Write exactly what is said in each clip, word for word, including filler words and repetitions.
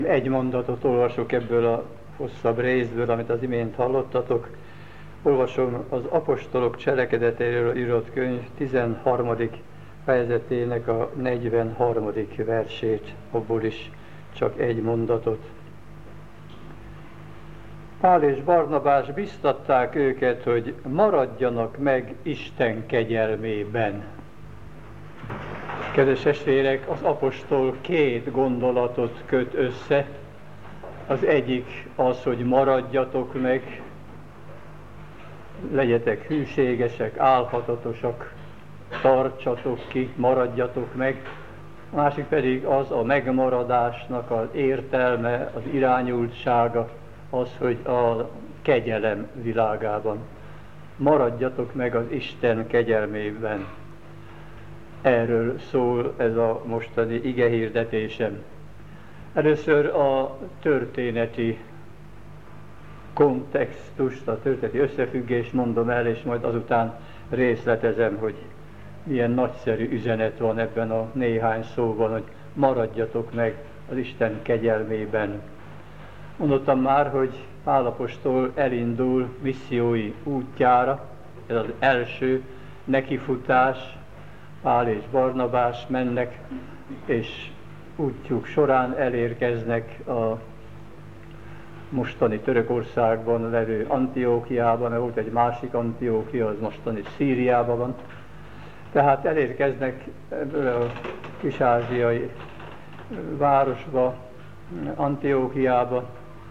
Egy mondatot olvasok ebből a hosszabb részből, amit az imént hallottatok. Olvasom az apostolok cselekedeteiről írott könyv tizenharmadik fejezetének a negyvenharmadik versét, abból is csak egy mondatot. Pál és Barnabás biztatták őket, hogy maradjanak meg Isten kegyelmében. Kedves testvérek, az apostol két gondolatot köt össze. Az egyik az, hogy maradjatok meg, legyetek hűségesek, álhatatosak, tartsatok ki, maradjatok meg. A másik pedig az a megmaradásnak az értelme, az irányultsága, az, hogy a kegyelem világában. Maradjatok meg az Isten kegyelmében. Erről szól ez a mostani igehirdetésem. Először a történeti kontextust, a történeti összefüggést mondom el, és majd azután részletezem, hogy milyen nagyszerű üzenet van ebben a néhány szóban, hogy maradjatok meg az Isten kegyelmében. Mondottam már, hogy Pál apostol elindul missziói útjára, ez az első nekifutás, Pál és Barnabás mennek, és útjuk során elérkeznek a mostani Törökországban levő Antiókiában, mert volt egy másik Antiókia, az mostani Szíriában van. Tehát elérkeznek ebből a kis-ázsiai városba, Antiókiába.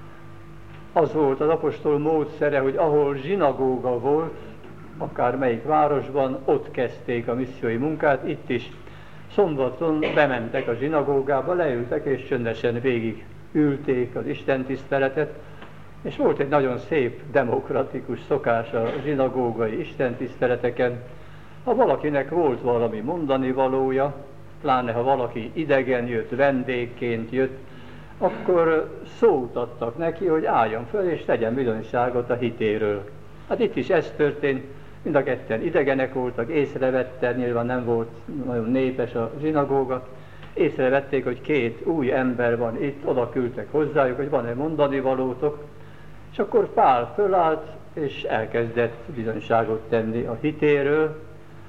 Az volt az apostol módszere, hogy ahol zsinagóga volt, akár melyik városban, ott kezdték a missziói munkát. Itt is szombaton bementek a zsinagógába, leültek és csöndesen végig ülték az istentiszteletet, és volt egy nagyon szép, demokratikus szokás a zsinagógai istentiszteleteken. Ha valakinek volt valami mondani valója, pláne ha valaki idegen jött, vendégként jött, akkor szót adtak neki, hogy álljon föl és tegyen bizonyságot a hitéről. Hát itt is ez történt, mind a ketten idegenek voltak, észrevettek, nyilván nem volt nagyon népes a zsinagóga, észrevették, hogy két új ember van itt, oda küldtek hozzájuk, hogy van-e mondani valótok, és akkor Pál fölállt, és elkezdett bizonyságot tenni a hitéről.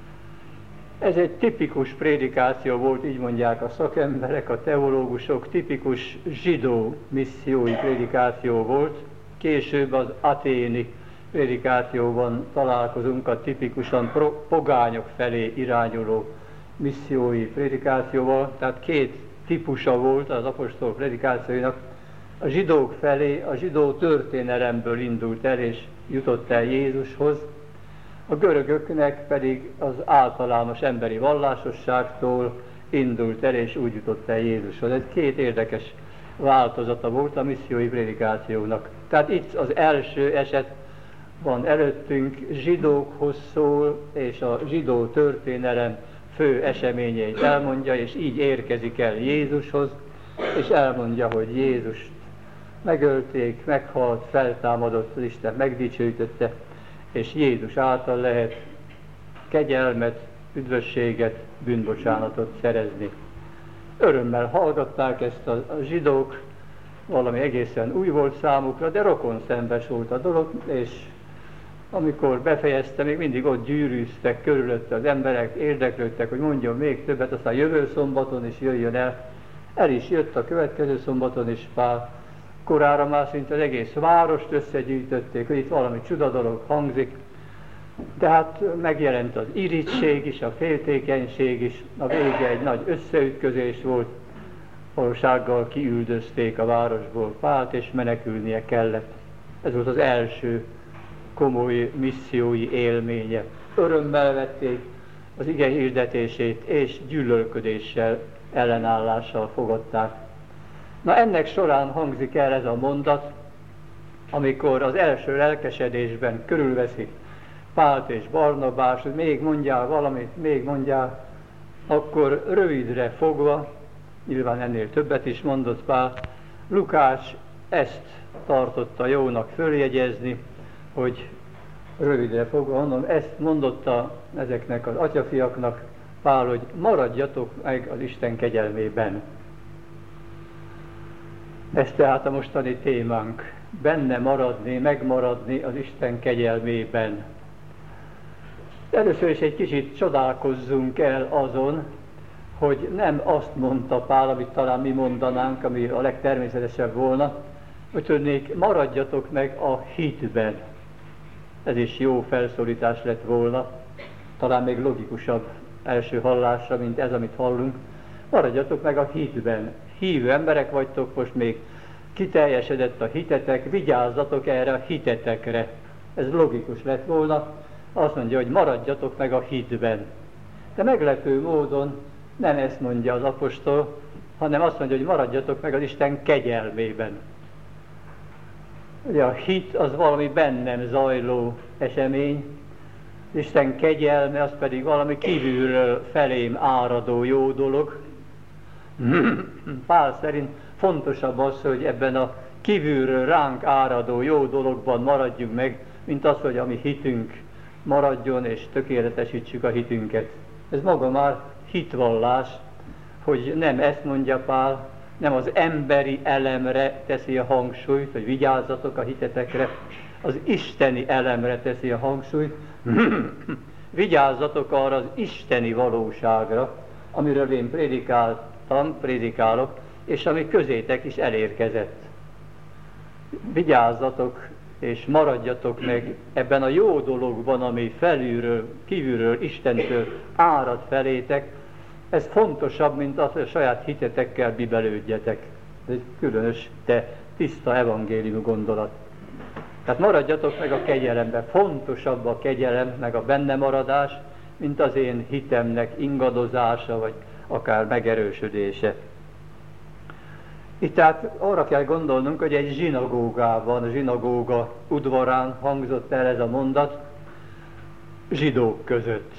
Ez egy tipikus prédikáció volt, így mondják a szakemberek, a teológusok, tipikus zsidó missziói prédikáció volt. Később az athéni prédikációban találkozunk a tipikusan pogányok felé irányuló missziói prédikációval, tehát két típusa volt az apostol prédikációinak. A zsidók felé, a zsidó történelemből indult el és jutott el Jézushoz, a görögöknek pedig az általános emberi vallásosságtól indult el és úgy jutott el Jézushoz. Ez két érdekes változata volt a missziói prédikációnak. Tehát itt az első eset van előttünk, zsidókhoz szól, és a zsidó történelem fő eseményeit elmondja, és így érkezik el Jézushoz, és elmondja, hogy Jézust megölték, meghalt, feltámadott, az Isten megdicsőítette, és Jézus által lehet kegyelmet, üdvösséget, bűnbocsánatot szerezni. Örömmel hallgatták ezt a zsidók, valami egészen új volt számukra, de rokonszenves volt a dolog, és amikor befejezte, még mindig ott gyűrűztek körülötte az emberek, érdeklődtek, hogy mondjon még többet, aztán jövő szombaton is jöjjön el. El is jött a következő szombaton is Pál. Korára már szinte az egész várost összegyűjtötték, hogy itt valami csuda dolog hangzik. De hát megjelent az irigység is, a féltékenység is, a vége egy nagy összeütközés volt, valósággal kiüldözték a városból Pált, és menekülnie kellett. Ez volt az első komoly missziói élménye. Örömmel vették az ige hirdetését, és gyűlölködéssel, ellenállással fogadták. Na ennek során hangzik el ez a mondat, amikor az első lelkesedésben körülveszik Pált és Barnabás, hogy még mondjál valamit, még mondjál, akkor rövidre fogva, nyilván ennél többet is mondott Pál, Lukács ezt tartotta jónak följegyezni, hogy rövidre fogva mondom, ezt mondotta ezeknek az atyafiaknak Pál, hogy maradjatok meg az Isten kegyelmében. Ez tehát a mostani témánk. Benne maradni, megmaradni az Isten kegyelmében. Először is egy kicsit csodálkozzunk el azon, hogy nem azt mondta Pál, amit talán mi mondanánk, ami a legtermészetesebb volna, hogy tudnék, maradjatok meg a hitben. Ez is jó felszólítás lett volna, talán még logikusabb első hallásra, mint ez, amit hallunk. Maradjatok meg a hitben. Hívő emberek vagytok, most még kiteljesedett a hitetek, vigyázzatok erre a hitetekre. Ez logikus lett volna. Azt mondja, hogy maradjatok meg a hitben. De meglepő módon nem ezt mondja az apostol, hanem azt mondja, hogy maradjatok meg az Isten kegyelmében. Ugye a hit az valami bennem zajló esemény, Isten kegyelme az pedig valami kívülről felém áradó jó dolog. Pál szerint fontosabb az, hogy ebben a kívülről ránk áradó jó dologban maradjunk meg, mint az, hogy a mi hitünk maradjon és tökéletesítsük a hitünket. Ez maga már hitvallás, hogy nem ezt mondja Pál, nem az emberi elemre teszi a hangsúlyt, hogy vigyázzatok a hitetekre, az isteni elemre teszi a hangsúlyt, vigyázzatok arra az isteni valóságra, amiről én prédikáltam, prédikálok, és ami közétek is elérkezett. Vigyázzatok és maradjatok meg ebben a jó dologban, ami felülről, kívülről, Istentől árad felétek. Ez fontosabb, mint az, hogy a saját hitetekkel bibelődjetek. Ez egy különös, de tiszta evangéliumi gondolat. Tehát maradjatok meg a kegyelembe. Fontosabb a kegyelem, meg a benne maradás, mint az én hitemnek ingadozása, vagy akár megerősödése. Itt tehát arra kell gondolnunk, hogy egy zsinagógában, a zsinagóga udvarán hangzott el ez a mondat, zsidók között.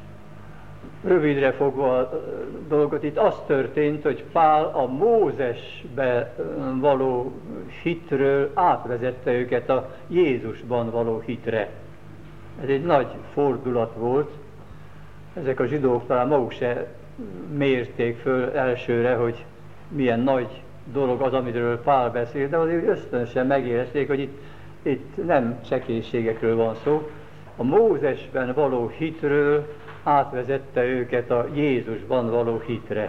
Rövidre fogva a dolgot, itt az történt, hogy Pál a Mózesbe való hitről átvezette őket a Jézusban való hitre. Ez egy nagy fordulat volt. Ezek a zsidók talán maguk se mérték föl elsőre, hogy milyen nagy dolog az, amiről Pál beszél, de azért ösztönösen megérezték, hogy itt, itt nem csekélységekről van szó. A Mózesben való hitről átvezette őket a Jézusban való hitre.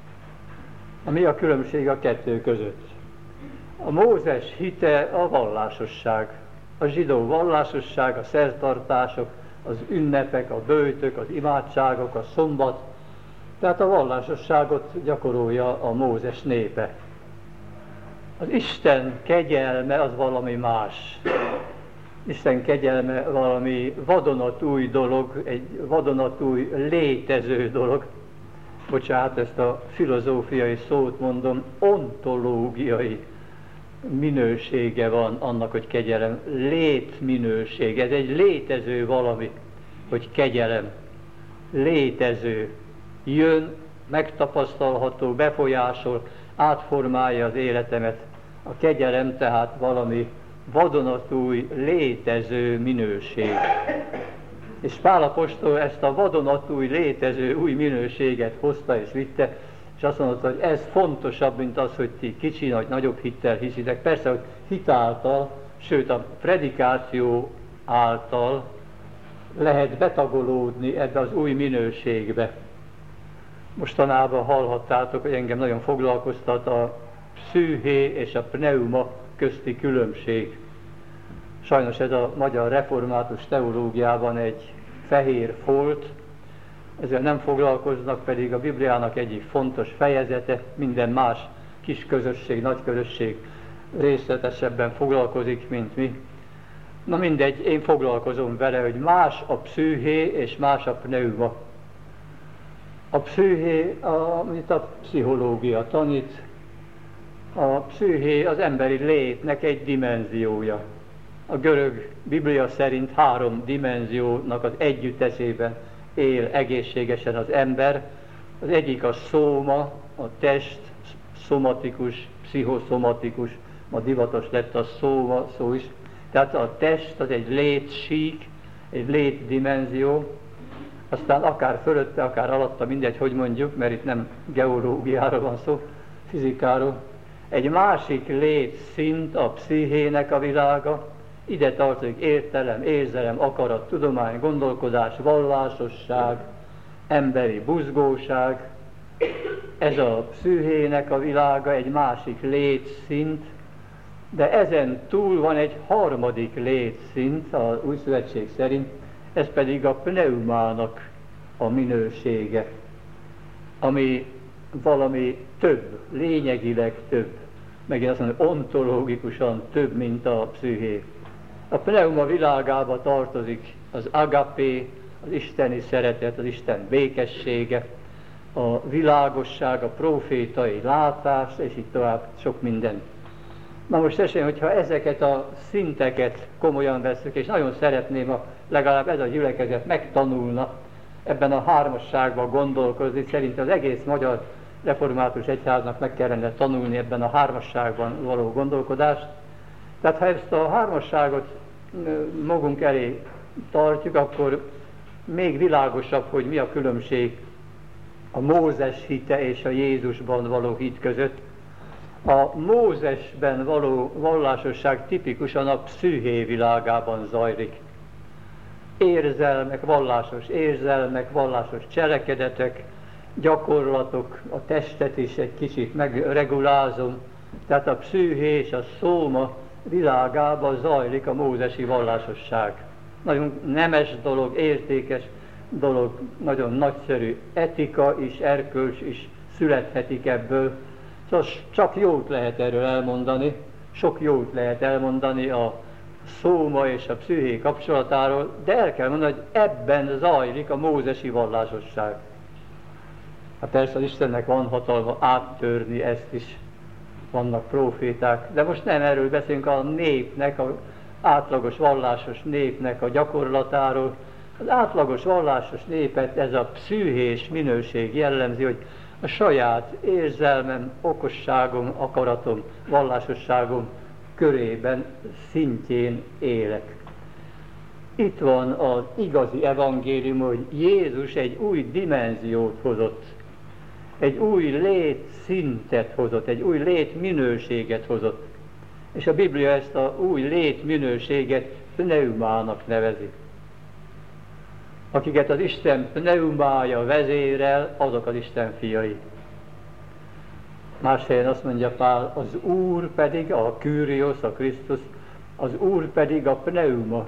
Mi a különbség a kettő között? A Mózes hite a vallásosság. A zsidó vallásosság, a szertartások, az ünnepek, a böjtök, az imádságok, a szombat. Tehát a vallásosságot gyakorolja a Mózes népe. Az Isten kegyelme az valami más. Isten kegyelme valami vadonatúj dolog, egy vadonatúj létező dolog. Bocsánat, ezt a filozófiai szót mondom, ontológiai minősége van annak, hogy kegyelem. Létminőség, ez egy létező valami, hogy kegyelem. Létező. Jön, megtapasztalható, befolyásol, átformálja az életemet. A kegyelem tehát valami vadonatúj, létező minőség. És Pál apostol ezt a vadonatúj, létező új minőséget hozta és vitte, és azt mondta, hogy ez fontosabb, mint az, hogy ti kicsi, vagy nagyobb hittel hiszitek. Persze, hogy hit által, sőt a predikáció által lehet betagolódni ebbe az új minőségbe. Mostanában hallhattátok, hogy engem nagyon foglalkoztat a pszüché és a pneuma közti különbség. Sajnos ez a magyar református teológiában egy fehér folt, ezzel nem foglalkoznak, pedig a Bibliának egyik fontos fejezete, minden más kis közösség, nagy közösség részletesebben foglalkozik, mint mi. Na mindegy, én foglalkozom vele, hogy más a pszüché és más a pneuma. A pszüché, amit a pszichológia tanít, a pszüché az emberi létnek egy dimenziója. A görög Biblia szerint három dimenziónak az együttesében él egészségesen az ember. Az egyik a szóma, a test, szomatikus, pszichoszomatikus, ma divatos lett a szóma szó is. Tehát a test az egy létsík, egy létdimenzió, aztán akár fölötte, akár alatta, mindegy, hogy mondjuk, mert itt nem geológiáról van szó, fizikáról. Egy másik létszint a pszichének a világa, ide tartozik értelem, érzelem, akarat, tudomány, gondolkodás, vallásosság, emberi buzgóság. Ez a pszichének a világa egy másik létszint, de ezen túl van egy harmadik létszint az Új Szövetség szerint, ez pedig a pneumának a minősége, ami valami több, lényegileg több, megint azt mondom, ontológikusan több, mint a psziché. A pneuma világába tartozik az agapé, az isteni szeretet, az Isten békessége, a világosság, a profétai látás, és így tovább sok minden. Na most esély, hogyha ezeket a szinteket komolyan veszük, és nagyon szeretném, ha legalább ez a gyülekezet megtanulna ebben a hármasságban gondolkozni, szerintem az egész magyar református egyháznak meg kellene tanulni ebben a hármasságban való gondolkodást. Tehát ha ezt a hármasságot magunk elé tartjuk, akkor még világosabb, hogy mi a különbség a Mózes hite és a Jézusban való hit között. A Mózesben való vallásosság tipikusan a psziché világában zajlik. Érzelmek, vallásos érzelmek, vallásos cselekedetek, gyakorlatok, a testet is egy kicsit megregulázom. Tehát a psziché és a szóma világában zajlik a mózesi vallásosság. Nagyon nemes dolog, értékes dolog, nagyon nagyszerű etika is, erkölcs is születhetik ebből. Szóval csak jót lehet erről elmondani, sok jót lehet elmondani a szóma és a psziché kapcsolatáról, de el kell mondani, hogy ebben zajlik a mózesi vallásosság. Hát persze az Istennek van hatalma áttörni ezt is, vannak proféták, de most nem erről beszélünk, a népnek, az átlagos vallásos népnek a gyakorlatáról. Az átlagos vallásos népet ez a pszichés minőség jellemzi, hogy a saját érzelmem, okosságom, akaratom, vallásosságom körében, szintjén élek. Itt van az igazi evangélium, hogy Jézus egy új dimenziót hozott, egy új létszintet hozott, egy új létminőséget hozott. És a Biblia ezt a új létminőséget pneumának nevezi. Akiket az Isten pneumája vezérel, azok az Isten fiai. Más helyen azt mondja Pál, az Úr pedig, a Kyrios, a Krisztus, az Úr pedig a pneuma.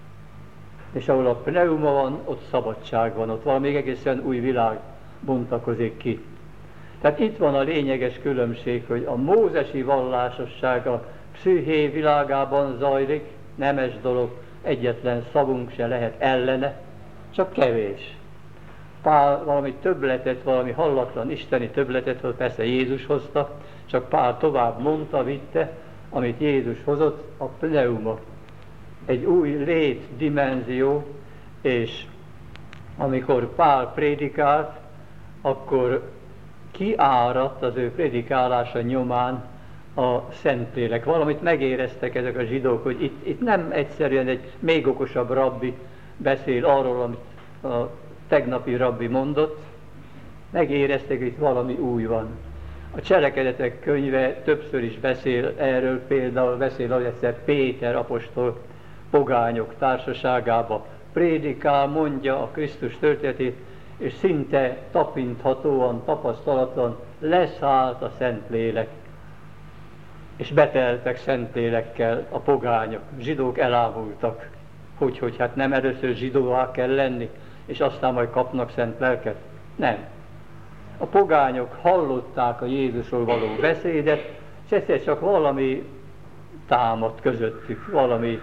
És ahol a pneuma van, ott szabadság van, ott valami egészen új világ bontakozik ki. Tehát itt van a lényeges különbség, hogy a mózesi vallásosság a psziché világában zajlik, nemes dolog, egyetlen szavunk se lehet ellene, csak kevés. Pál valami többletet, valami hallatlan isteni többletet, hogy persze Jézus hozta, csak Pál tovább mondta, vitte, amit Jézus hozott, a pneuma. Egy új létdimenzió, és amikor Pál prédikált, akkor kiáradt az ő prédikálása nyomán a Szentlélek. Valamit megéreztek ezek a zsidók, hogy itt, itt nem egyszerűen egy még okosabb rabbi beszél arról, amit a tegnapi rabbi mondott, megérezték, hogy itt valami új van. A Cselekedetek könyve többször is beszél erről, például beszél, hogy egyszer Péter apostol pogányok társaságába prédikál, mondja a Krisztus történetét, és szinte tapinthatóan, tapasztalatlan leszállt a Szentlélek. És beteltek Szentlélekkel a pogányok. Zsidók elámultak. Hogy, hogy hát nem először zsidóvá kell lenni, és aztán majd kapnak szent lelket? Nem. A pogányok hallották a Jézusról való beszédet, és egyszer csak valami támadt közöttük, valami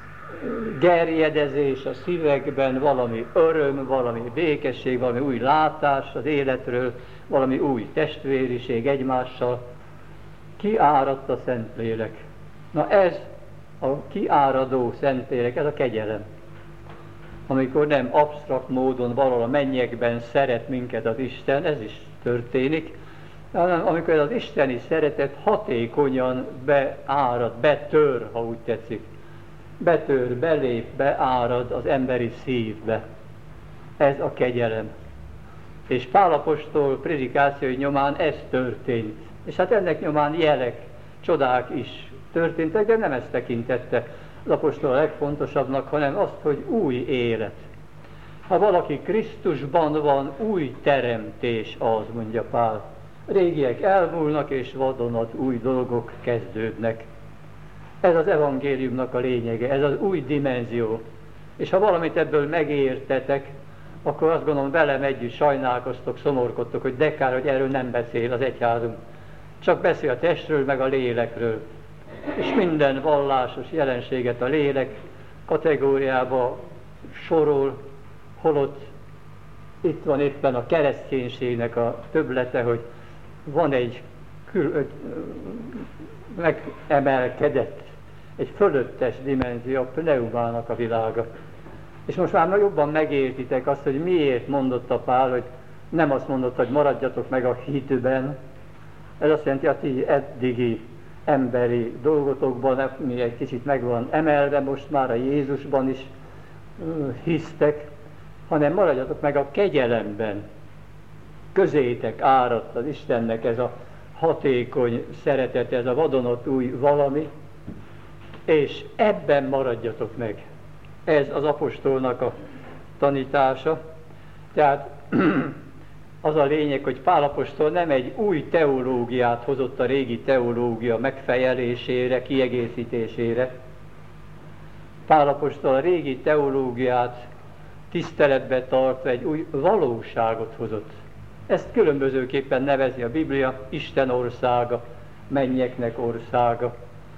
gerjedezés a szívekben, valami öröm, valami békesség, valami új látás az életről, valami új testvériség egymással. Kiáradt a Szentlélek. Na ez a kiáradó Szentlélek, ez a kegyelem. Amikor nem absztrakt módon valahol a mennyekben szeret minket az Isten, ez is történik, hanem amikor az isteni szeretet hatékonyan beárad, betör, ha úgy tetszik. Betör, belép, beárad az emberi szívbe. Ez a kegyelem. És Pál apostol prédikációi nyomán ez történt. És hát ennek nyomán jelek csodák is történtek, de nem ezt tekintette az apostol a legfontosabbnak, hanem azt, hogy új élet. Ha valaki Krisztusban van, új teremtés az, mondja Pál. Régiek elmúlnak, és vadonat új dolgok kezdődnek. Ez az evangéliumnak a lényege, ez az új dimenzió. És ha valamit ebből megértetek, akkor azt gondolom, velem együtt sajnálkoztok, szomorkodtok, hogy de kár, hogy erről nem beszél az egyházunk. Csak beszél a testről, meg a lélekről. És minden vallásos jelenséget a lélek kategóriába sorol, holott itt van éppen a kereszténységnek a többlete, hogy van egy, kül, egy megemelkedett, egy fölöttes dimenzió, a pneumának a világa. És most már jobban megértitek azt, hogy miért mondotta Pál, hogy nem azt mondotta, hogy maradjatok meg a hitben. Ez azt jelenti, hogy a ti eddigi emberi dolgotokban, mi egy kicsit meg van emelve, most már a Jézusban is hisztek, hanem maradjatok meg a kegyelemben. Közétek áradt az Istennek ez a hatékony szeretet, ez a vadonat új valami, és ebben maradjatok meg. Ez az apostolnak a tanítása. Tehát az a lényeg, hogy Pál apostol nem egy új teológiát hozott a régi teológia megfejelésére, kiegészítésére. Pál apostol a régi teológiát tiszteletbe tartva egy új valóságot hozott. Ezt különbözőképpen nevezi a Biblia, Isten országa, mennyeknek országa.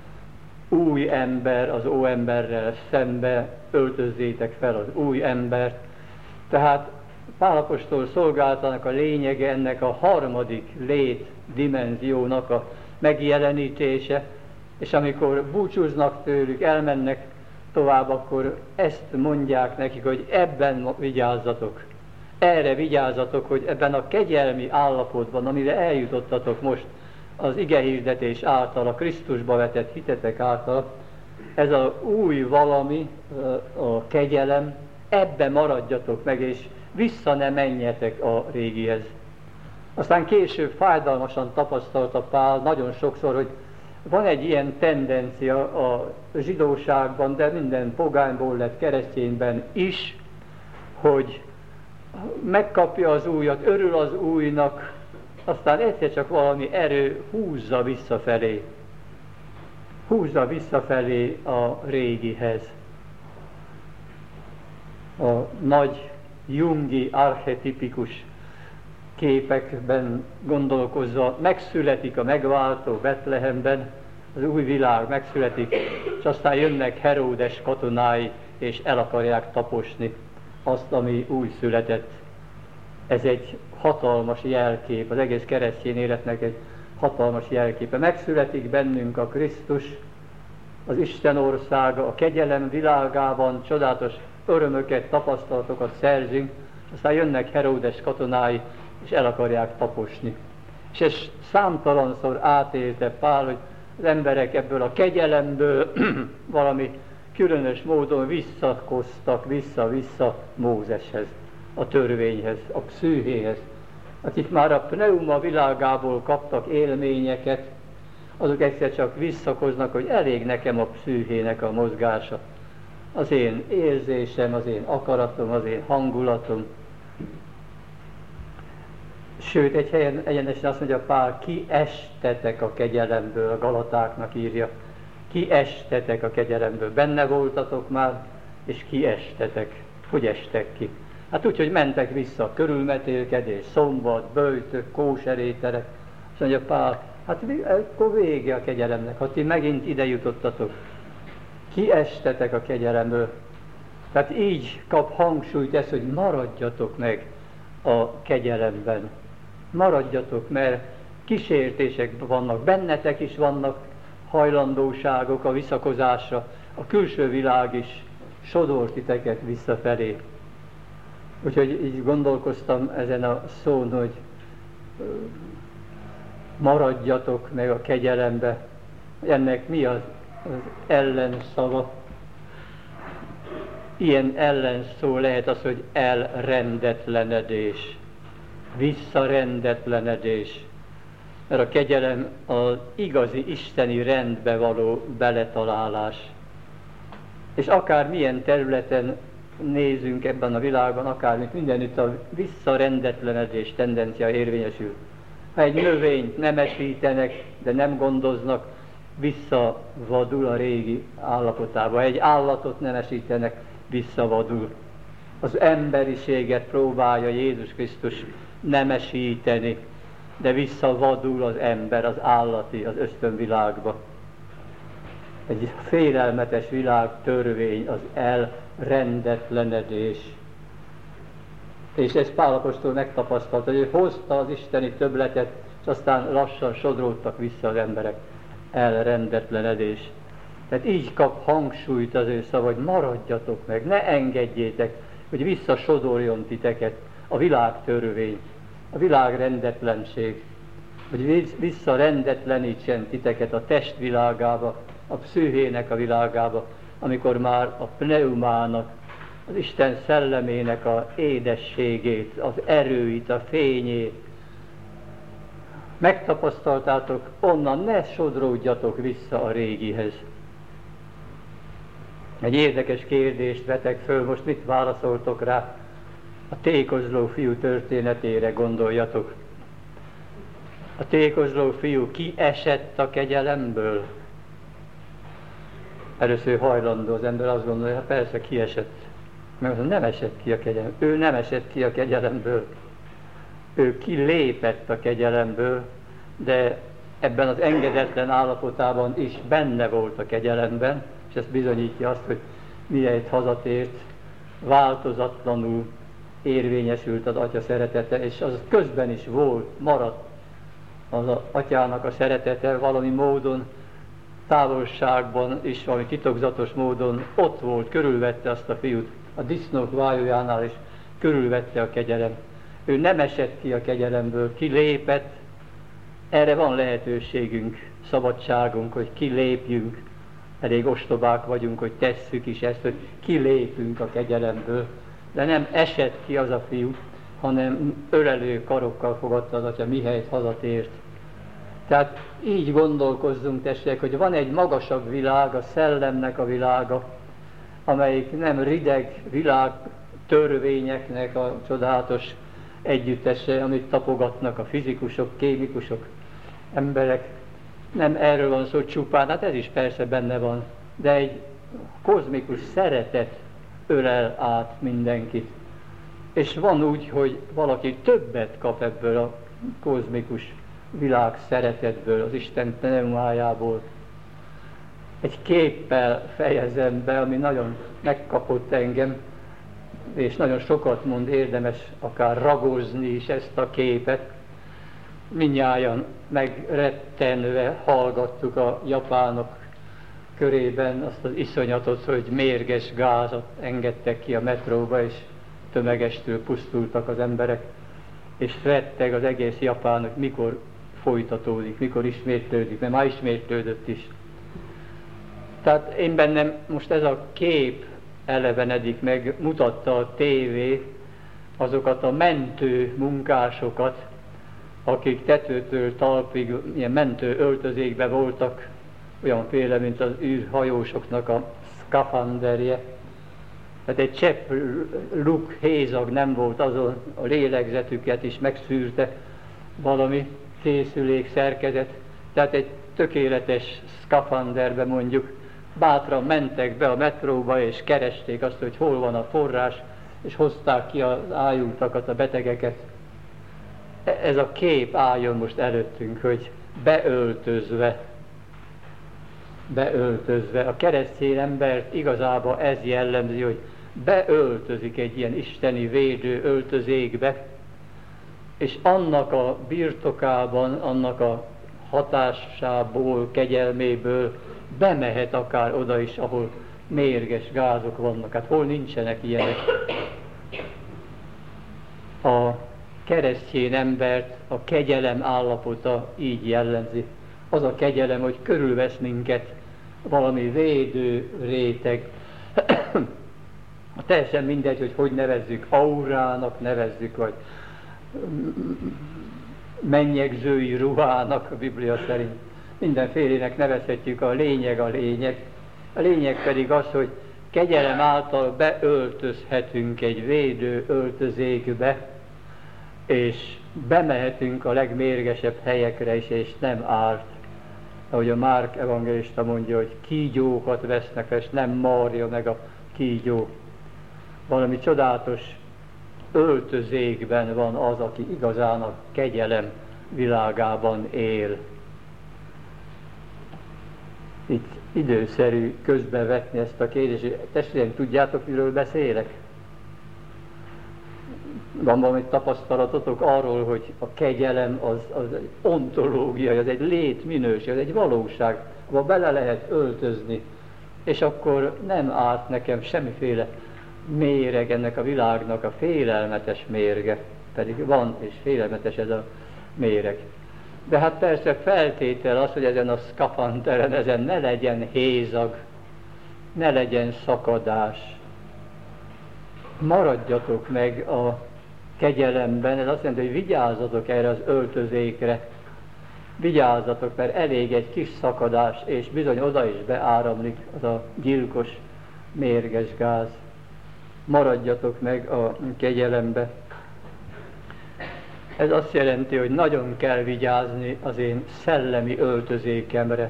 Új ember, az óemberrel szembe öltözzétek fel az új embert. Tehát Pál apostol szolgálatának a lényege ennek a harmadik lét dimenziónak a megjelenítése, és amikor búcsúznak tőlük, elmennek tovább, akkor ezt mondják nekik, hogy ebben vigyázzatok. Erre vigyázzatok, hogy ebben a kegyelmi állapotban, amire eljutottatok most az igehirdetés által, a Krisztusba vetett hitetek által, ez az új valami, a kegyelem, ebbe maradjatok meg, és vissza ne menjetek a régihez. Aztán később fájdalmasan tapasztalta Pál nagyon sokszor, hogy van egy ilyen tendencia a zsidóságban, de minden pogányból lett keresztényben is, hogy megkapja az újat, örül az újnak, aztán egyszer csak valami erő húzza visszafelé. Húzza visszafelé a régihez. A nagy jungi, archetipikus képekben gondolkozva megszületik a megváltó Betlehemben, az új világ megszületik, és aztán jönnek Heródes katonái, és el akarják taposni azt, ami új született. Ez egy hatalmas jelkép, az egész keresztény életnek egy hatalmas jelképe. Megszületik bennünk a Krisztus, az Isten országa, a kegyelem világában csodálatos örömöket, tapasztalatokat szerzünk, aztán jönnek Heródes katonái, és el akarják taposni. És ez számtalanszor átélte Pál, hogy az emberek ebből a kegyelemből valami különös módon visszakoztak vissza-vissza Mózeshez, a törvényhez, a pszűhéhez. Akik már a pneuma világából kaptak élményeket, azok egyszer csak visszakoznak, hogy elég nekem a pszűhének a mozgása. Az én érzésem, az én akaratom, az én hangulatom. Sőt, egy helyen egyenesen azt mondja Pál, kiestetek a kegyelemből, a Galatáknak írja. Kiestetek a kegyelemből. Benne voltatok már, és kiestetek. Hogy estek ki? Hát úgy, hogy mentek vissza, körülmetélkedés, szombat, böjtök, kóseréterek. Azt mondja Pál, hát akkor vége a kegyelemnek, ha ti megint ide jutottatok. Kiestetek a kegyelemből. Tehát így kap hangsúlyt ez, hogy maradjatok meg a kegyelemben. Maradjatok, mert kísértések vannak, bennetek is vannak hajlandóságok a visszakozásra. A külső világ is sodor titeket visszafelé. Úgyhogy így gondolkoztam ezen a szón, hogy maradjatok meg a kegyelembe. Ennek mi az, az ellenszava? Ilyen ellenszó lehet az, hogy elrendetlenedés, visszarendetlenedés. Mert a kegyelem az igazi isteni rendbe való beletalálás. És akár milyen területen nézünk ebben a világban, akár mindenütt a visszarendetlenedés tendencia érvényesül. Ha egy növényt nemesítenek, de nem gondoznak, visszavadul a régi állapotába. Ha egy állatot nemesítenek, visszavadul. Az emberiséget próbálja Jézus Krisztus nemesíteni, de visszavadul az ember, az állati, az ösztönvilágba. Egy félelmetes világ törvény, az elrendetlenedés. És ezt Pál apostol megtapasztalta, hogy ő hozta az isteni többletet, és aztán lassan sodródtak vissza az emberek. Elrendetlenedés. Tehát így kap hangsúlyt az ő szava, hogy maradjatok meg, ne engedjétek, hogy visszasodorjon titeket a világ törvény, a világ rendetlenség, hogy visszarendetlenítsen titeket a testvilágába, a pszichének a világába, amikor már a pneumának, az Isten szellemének a édességét, az erőit, a fényét megtapasztaltátok, onnan ne sodródjatok vissza a régihez. Egy érdekes kérdést vetek föl, most mit válaszoltok rá? A tékozló fiú történetére gondoljatok. A tékozló fiú kiesett a kegyelemből? Először hajlandó az ember azt gondolja, hogy persze kiesett. Mert nem esett ki a kegyelemből. Ő nem esett ki a kegyelemből. Ő kilépett a kegyelemből, de ebben az engedetlen állapotában is benne volt a kegyelemben, és ezt bizonyítja azt, hogy mihelyt hazatért, változatlanul érvényesült az Atya szeretete, és az közben is volt, maradt az Atyának a szeretete valami módon, távolságban is, valami titokzatos módon ott volt, körülvette azt a fiút, a disznók vájójánál is körülvette a kegyelem. Ő nem esett ki a kegyelemből, kilépett, erre van lehetőségünk, szabadságunk, hogy kilépjünk, elég ostobák vagyunk, hogy tesszük is ezt, hogy kilépünk a kegyelemből, de nem esett ki az a fiú, hanem ölelő karokkal fogadta az Atya, mihelyt hazatért. Tehát így gondolkozzunk, testvérek, hogy van egy magasabb világ, a szellemnek a világa, amelyik nem rideg világ törvényeknek a csodálatos együttese, amit tapogatnak a fizikusok, kémikusok, emberek. Nem erről van szó csupán, hát ez is persze benne van, de egy kozmikus szeretet ölel át mindenkit. És van úgy, hogy valaki többet kap ebből a kozmikus világ szeretetből, az Isten pneumájából. Egy képpel fejezem be, ami nagyon megkapott engem, és nagyon sokat mond, érdemes akár ragozni is ezt a képet. Mindnyájan megrettenve hallgattuk a japánok körében azt az iszonyatot, hogy mérges gázat engedtek ki a metróba, és tömegestől pusztultak az emberek, és retteg az egész japánok, mikor folytatódik, mikor ismétlődik, mert már ismétlődött is. Tehát én bennem most ez a kép elevenedik meg, mutatta a tévé azokat a mentő munkásokat, akik tetőtől talpig ilyen mentő öltözékbe voltak, olyanféle, mint az űrhajósoknak a szkafanderje. Tehát egy csepp luk, hézag nem volt azon, a lélegzetüket is megszűrte valami készülék, szerkezet. Tehát egy tökéletes szkafanderbe mondjuk bátran mentek be a metróba, és keresték azt, hogy hol van a forrás, és hozták ki az ájultakat, a betegeket. Ez a kép álljon most előttünk, hogy beöltözve, beöltözve. A keresztény embert igazából ez jellemzi, hogy beöltözik egy ilyen isteni védő öltözékbe, és annak a birtokában, annak a hatásából, kegyelméből bemehet akár oda is, ahol mérges gázok vannak. Hát hol nincsenek ilyenek? A keresztény embert a kegyelem állapota így jellemzi. Az a kegyelem, hogy körülvesz minket valami védő réteg. Teljesen mindegy, hogy hogy nevezzük, aurának nevezzük, vagy mennyegzői ruhának a Biblia szerint. Mindenfélének nevezhetjük, a lényeg a lényeg. A lényeg pedig az, hogy kegyelem által beöltözhetünk egy védő öltözékbe, és bemehetünk a legmérgesebb helyekre is, és nem árt. Ahogy a Márk evangélista mondja, hogy kígyókat vesznek, és nem marja meg a kígyó. Valami csodálatos öltözékben van az, aki igazán a kegyelem világában él. Itt időszerű közbevetni ezt a kérdést. Testvérem, tudjátok, miről beszélek? Van valami tapasztalatotok arról, hogy a kegyelem az, az egy ontológia, az egy létminőség, az egy valóság, ahol bele lehet öltözni, és akkor nem árt nekem semmiféle méreg ennek a világnak, a félelmetes mérge, pedig van, és félelmetes ez a méreg. De hát persze feltétel az, hogy ezen a szkafanderen, ezen ne legyen hézag, ne legyen szakadás. Maradjatok meg a kegyelemben, ez azt jelenti, hogy vigyázzatok erre az öltözékre. Vigyázzatok, mert elég egy kis szakadás, és bizony oda is beáramlik az a gyilkos, mérges gáz. Maradjatok meg a kegyelembe. Ez azt jelenti, hogy nagyon kell vigyázni az én szellemi öltözékemre.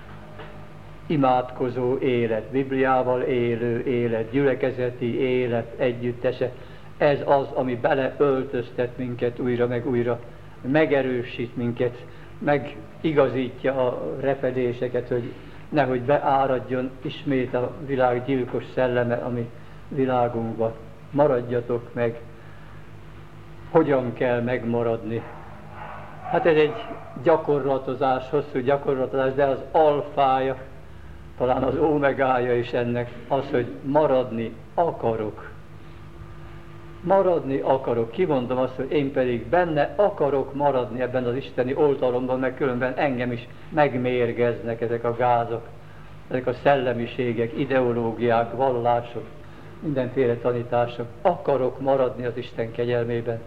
Imádkozó élet, Bibliával élő élet, gyülekezeti élet együttese. Ez az, ami beleöltöztet minket újra meg újra, megerősít minket, megigazítja a repedéseket, hogy nehogy beáradjon ismét a világ gyilkos szelleme, ami világunkba. Maradjatok meg. Hogyan kell megmaradni? Hát ez egy gyakorlatozás, hosszú gyakorlatozás, de az alfája, talán az omegája is ennek az, hogy maradni akarok. Maradni akarok. Kimondom azt, hogy én pedig benne akarok maradni ebben az isteni oltalomban, mert különben engem is megmérgeznek ezek a gázok, ezek a szellemiségek, ideológiák, vallások, mindenféle tanítások. Akarok maradni az Isten kegyelmében.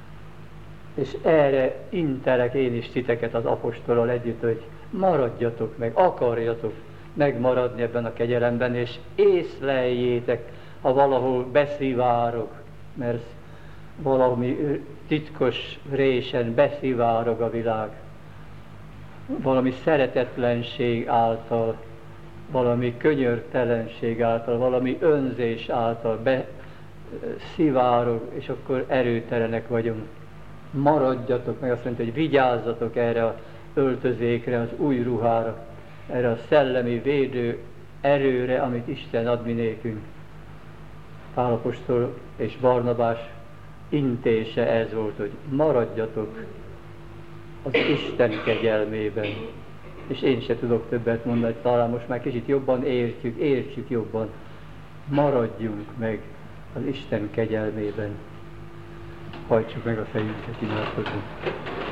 És erre intelek én is titeket az apostolal együtt, hogy maradjatok meg, akarjatok megmaradni ebben a kegyelemben, és észleljétek, ha valahol beszivárog, mert valami titkos résen beszivárog a világ, valami szeretetlenség által, valami könyörtelenség által, valami önzés által beszivárog, és akkor erőtelenek vagyunk. Maradjatok meg, azt mondja, hogy vigyázzatok erre az öltözékre, az új ruhára, erre a szellemi védő erőre, amit Isten ad mi nékünk. Pál apostol és Barnabás intése ez volt, hogy maradjatok az Isten kegyelmében. És én se tudok többet mondani, talán most már kicsit jobban értjük, értjük jobban. Maradjunk meg az Isten kegyelmében. Hajtsuk meg a fejünket, imádkozunk.